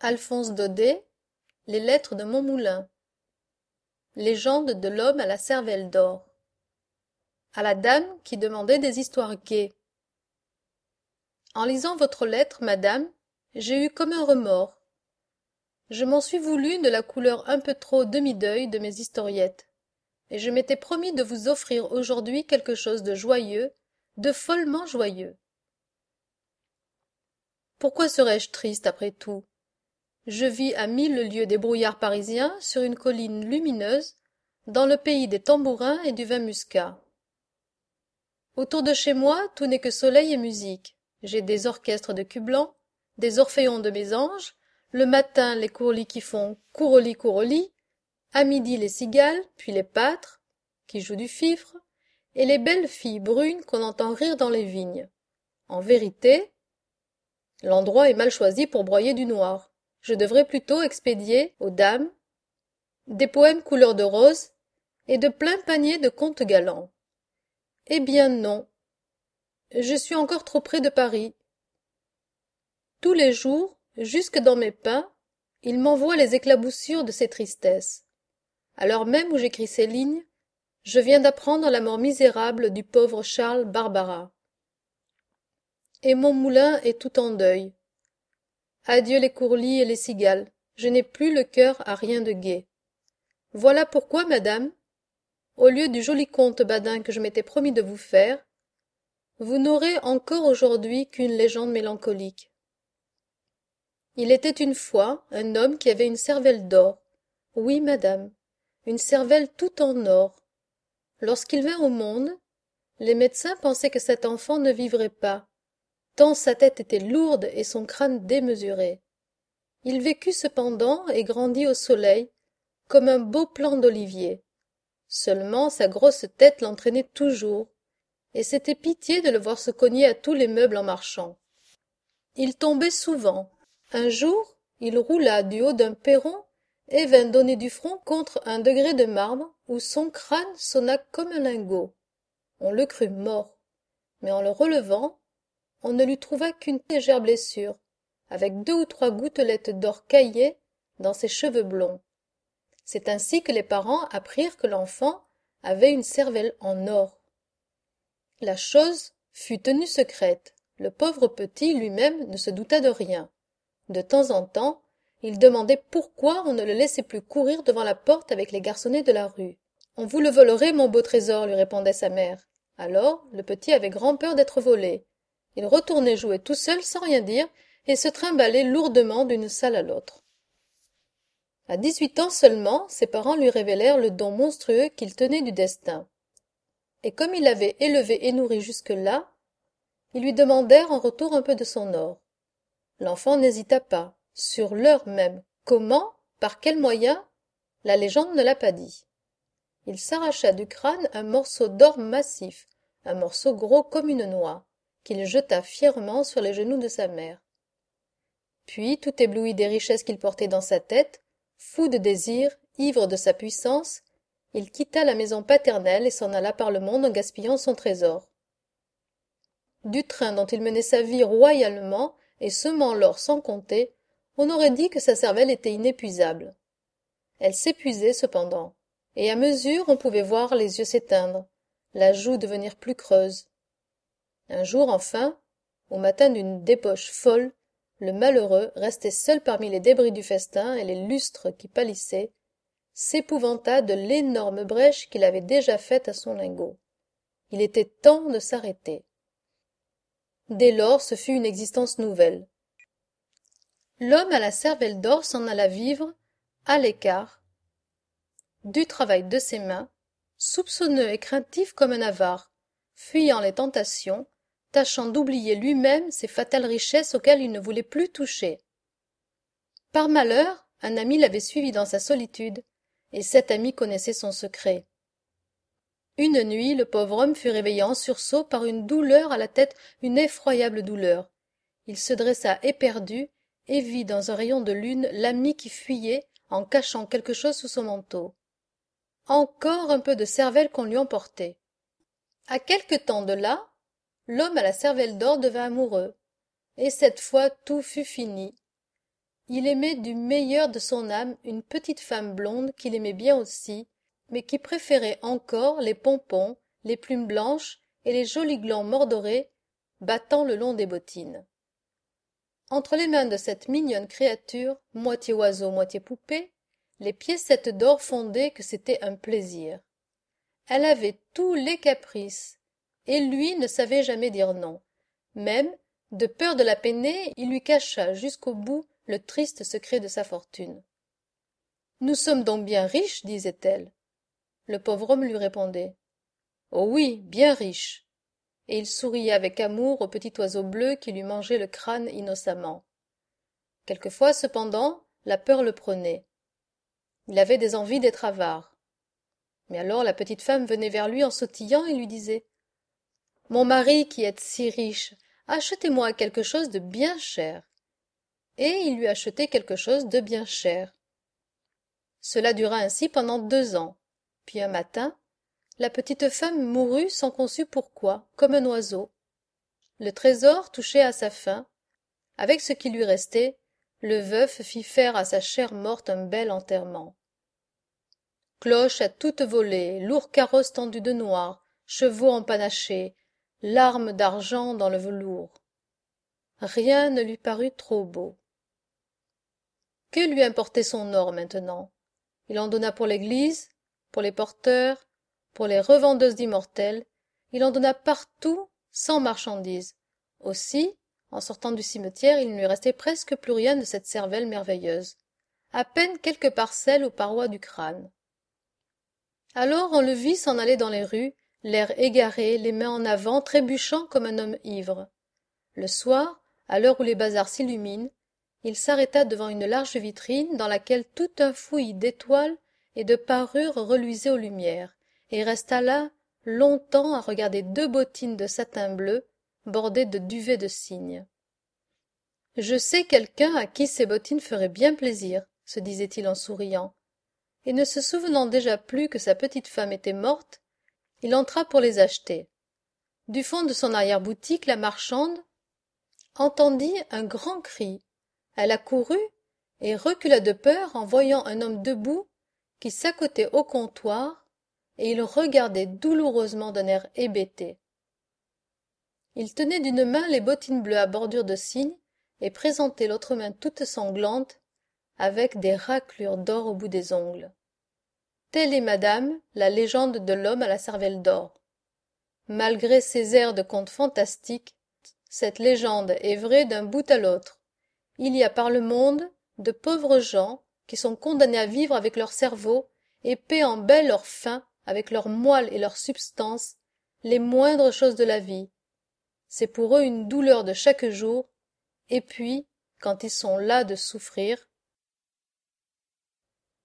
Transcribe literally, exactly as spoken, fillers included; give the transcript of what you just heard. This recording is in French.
Alphonse Daudet, Les lettres de Montmoulin. Légende de l'homme à la cervelle d'or. À la dame qui demandait des histoires gaies. En lisant votre lettre, madame, j'ai eu comme un remords. Je m'en suis voulu de la couleur un peu trop demi-deuil de mes historiettes, et je m'étais promis de vous offrir aujourd'hui quelque chose de joyeux, de follement joyeux. Pourquoi serais-je triste après tout? Je vis à mille lieues des brouillards parisiens, sur une colline lumineuse, dans le pays des tambourins et du vin muscat. Autour de chez moi, tout n'est que soleil et musique. J'ai des orchestres de cul blanc, des orphéons de mésanges, le matin les courlis qui font couroli couroli, à midi les cigales, puis les pâtres, qui jouent du fifre, et les belles filles brunes qu'on entend rire dans les vignes. En vérité, l'endroit est mal choisi pour broyer du noir. Je devrais plutôt expédier aux dames des poèmes couleur de rose et de pleins paniers de contes galants. Eh bien non, je suis encore trop près de Paris. Tous les jours, jusque dans mes pains, il m'envoie les éclaboussures de ses tristesses. À l'heure même où j'écris ces lignes, je viens d'apprendre la mort misérable du pauvre Charles Barbara. Et mon moulin est tout en deuil. Adieu les courlis et les cigales, je n'ai plus le cœur à rien de gai. Voilà pourquoi, madame, au lieu du joli conte badin que je m'étais promis de vous faire, vous n'aurez encore aujourd'hui qu'une légende mélancolique. Il était une fois un homme qui avait une cervelle d'or. Oui, madame, une cervelle tout en or. Lorsqu'il vint au monde, les médecins pensaient que cet enfant ne vivrait pas, tant sa tête était lourde et son crâne démesuré. Il vécut cependant et grandit au soleil, comme un beau plant d'olivier. Seulement sa grosse tête l'entraînait toujours, et c'était pitié de le voir se cogner à tous les meubles en marchant. Il tombait souvent. Un jour, il roula du haut d'un perron et vint donner du front contre un degré de marbre où son crâne sonna comme un lingot. On le crut mort, mais en le relevant, on ne lui trouva qu'une légère blessure, avec deux ou trois gouttelettes d'or caillées dans ses cheveux blonds. C'est ainsi que les parents apprirent que l'enfant avait une cervelle en or. La chose fut tenue secrète. Le pauvre petit lui-même ne se douta de rien. De temps en temps, il demandait pourquoi on ne le laissait plus courir devant la porte avec les garçonnets de la rue. « On vous le volerait, mon beau trésor, lui répondait sa mère. Alors, le petit avait grand peur d'être volé. Il retournait jouer tout seul sans rien dire et se trimbalait lourdement d'une salle à l'autre. À dix-huit ans seulement, ses parents lui révélèrent le don monstrueux qu'il tenait du destin. Et comme il l'avait élevé et nourri jusque-là, ils lui demandèrent en retour un peu de son or. L'enfant n'hésita pas. Sur l'heure même. Comment? Par quel moyen? La légende ne l'a pas dit. Il s'arracha du crâne un morceau d'or massif, un morceau gros comme une noix, qu'il jeta fièrement sur les genoux de sa mère. Puis, tout ébloui des richesses qu'il portait dans sa tête, fou de désir, ivre de sa puissance, il quitta la maison paternelle et s'en alla par le monde en gaspillant son trésor. Du train dont il menait sa vie royalement et semant l'or sans compter, on aurait dit que sa cervelle était inépuisable. Elle s'épuisait cependant, et à mesure on pouvait voir les yeux s'éteindre, la joue devenir plus creuse. Un jour enfin, au matin d'une débauche folle, le malheureux, resté seul parmi les débris du festin et les lustres qui pâlissaient, s'épouvanta de l'énorme brèche qu'il avait déjà faite à son lingot. Il était temps de s'arrêter. Dès lors, ce fut une existence nouvelle. L'homme à la cervelle d'or s'en alla vivre, à l'écart, du travail de ses mains, soupçonneux et craintif comme un avare, fuyant les tentations, tâchant d'oublier lui-même ces fatales richesses auxquelles il ne voulait plus toucher. Par malheur, un ami l'avait suivi dans sa solitude, et cet ami connaissait son secret. Une nuit, le pauvre homme fut réveillé en sursaut par une douleur à la tête, une effroyable douleur. Il se dressa éperdu et vit dans un rayon de lune l'ami qui fuyait en cachant quelque chose sous son manteau. Encore un peu de cervelle qu'on lui emportait. À quelque temps de là, l'homme à la cervelle d'or devint amoureux, et cette fois tout fut fini. Il aimait du meilleur de son âme une petite femme blonde qu'il aimait bien aussi, mais qui préférait encore les pompons, les plumes blanches et les jolis glands mordorés battant le long des bottines. Entre les mains de cette mignonne créature, moitié oiseau, moitié poupée, les piécettes d'or fondaient que c'était un plaisir. Elle avait tous les caprices, et lui ne savait jamais dire non. Même, de peur de la peiner, il lui cacha jusqu'au bout le triste secret de sa fortune. « Nous sommes donc bien riches, disait-elle. Le pauvre homme lui répondait. « Oh oui, bien riches. » Et il souriait avec amour au petit oiseau bleu qui lui mangeait le crâne innocemment. Quelquefois, cependant, la peur le prenait. Il avait des envies d'être avare. Mais alors la petite femme venait vers lui en sautillant et lui disait « Mon mari qui est si riche, achetez-moi quelque chose de bien cher. » Et il lui achetait quelque chose de bien cher. Cela dura ainsi pendant deux ans. Puis un matin, la petite femme mourut sans qu'on sût pourquoi, comme un oiseau. Le trésor touchait à sa fin. Avec ce qui lui restait, le veuf fit faire à sa chère morte un bel enterrement. Cloches à toutes volées, lourds carrosses tendus de noir, chevaux empanachés, larmes d'argent dans le velours. Rien ne lui parut trop beau. Que lui importait son or maintenant? Il en donna pour l'église, pour les porteurs, pour les revendeuses d'immortelles, il en donna partout sans marchandises. Aussi, en sortant du cimetière, il ne lui restait presque plus rien de cette cervelle merveilleuse, à peine quelques parcelles aux parois du crâne. Alors on le vit s'en aller dans les rues, l'air égaré, les mains en avant, trébuchant comme un homme ivre. Le soir, à l'heure où les bazars s'illuminent, il s'arrêta devant une large vitrine dans laquelle tout un fouillis d'étoiles et de parures reluisait aux lumières, et resta là longtemps à regarder deux bottines de satin bleu bordées de duvets de cygne. « Je sais quelqu'un à qui ces bottines feraient bien plaisir, » se disait-il en souriant, et ne se souvenant déjà plus que sa petite femme était morte, il entra pour les acheter. Du fond de son arrière-boutique, la marchande entendit un grand cri. Elle accourut et recula de peur en voyant un homme debout qui s'accotait au comptoir, et il regardait douloureusement d'un air hébété. Il tenait d'une main les bottines bleues à bordure de cygne et présentait l'autre main toute sanglante, avec des raclures d'or au bout des ongles. Telle est, madame, la légende de l'homme à la cervelle d'or. Malgré ses airs de conte fantastique, cette légende est vraie d'un bout à l'autre. Il y a par le monde de pauvres gens qui sont condamnés à vivre avec leur cerveau et paient en belle leur faim, avec leur moelle et leur substance, les moindres choses de la vie. C'est pour eux une douleur de chaque jour, et puis, quand ils sont las de souffrir,